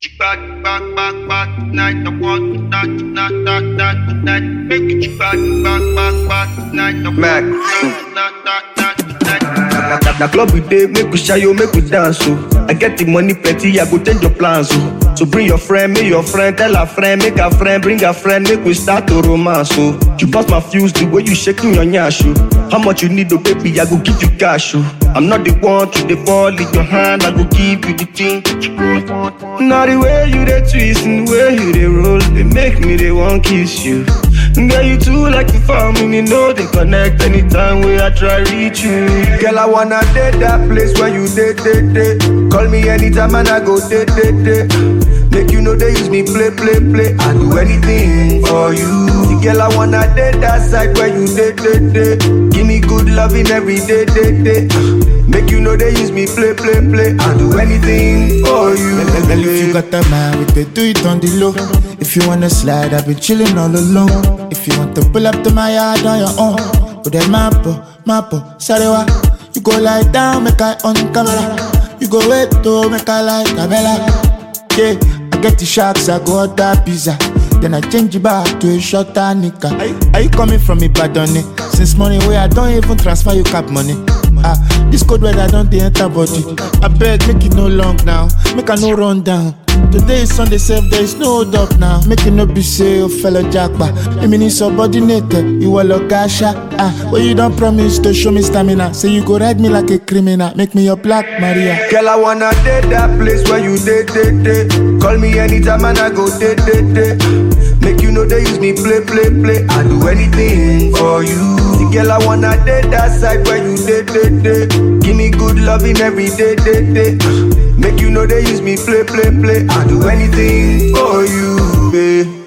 Back, night, I want that, make it back, night, I want Na club we dey, make we shy yo, make we dance so. I get the money plenty, I go change your plans so. So bring your friend, make your friend, tell her friend, make her friend, bring her friend, make we start to romance so. You bust my fuse the way you shaking your nyash so. How much you need, oh baby, I go give you cash so. I'm not the one to dey fall in your hand, I go give you the thing that you want. Now the way you dey twist and the way you dey roll, they make me they want kiss you. Girl, you too like the family, you know they connect anytime where I try reach you. Girl, I wanna date that place where you date. Call me anytime and I go date. Make you know they use me play. I do anything for you. Girl, I wanna date that side where you date. Give me good loving every day. Make you know they use me play. I do anything for you. Well, if you got that man, we could do it on the low. If you wanna slide, I've been chilling all alone. If you want to pull up to my yard on your own, put that mapo, sarewa. You go lie down, make I on camera. You go wait to make I like a bella. Yeah, I get the sharks, I go order pizza. Then I change it back to a shorter nigga. Are you coming from Ibadan? Since morning where I don't even transfer you cap money. This code where I don't enter body. I beg, make it no long now. Make I no run down. Today is Sunday, self, there is no hold up now. Make it no be say, oh fellow jackpot. I mean, it's subordinated, you will look gasha. Well, you don't promise to show me stamina. Say you go ride me like a criminal. Make me your Black Maria. Girl, I wanna date that place where you date. Call me anytime and I go date. Make you know they use me play. I do anything for you. Girl, I wanna date that side where you date. Give me good loving every day. Make you know they use me play. I do anything for you, babe.